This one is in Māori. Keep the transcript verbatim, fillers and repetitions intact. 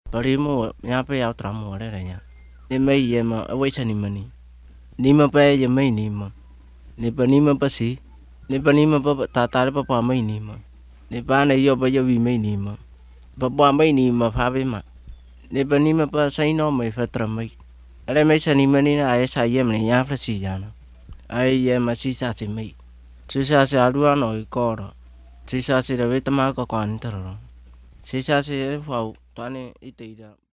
bari mo nya pe yaw tra mo re nya ni mai ye ma awai chani mani ni ma pa ye mai ni ma ni pa ni ma pa si ni pa ni ma pa ta ta pa pa mai ni ma ni pa ne yo pa yo vi mai ni ma pa pa mai ni ma pha be ma ni pa ni ma pa sai no mai fa tra mai ale mai chani mani na ai sa ye mani nya fa si ya na ai ye ma si sa si mai si sa si alu no i ko ro si sa si re ta ma ko kan tra ro si sa si fa ta ne i te da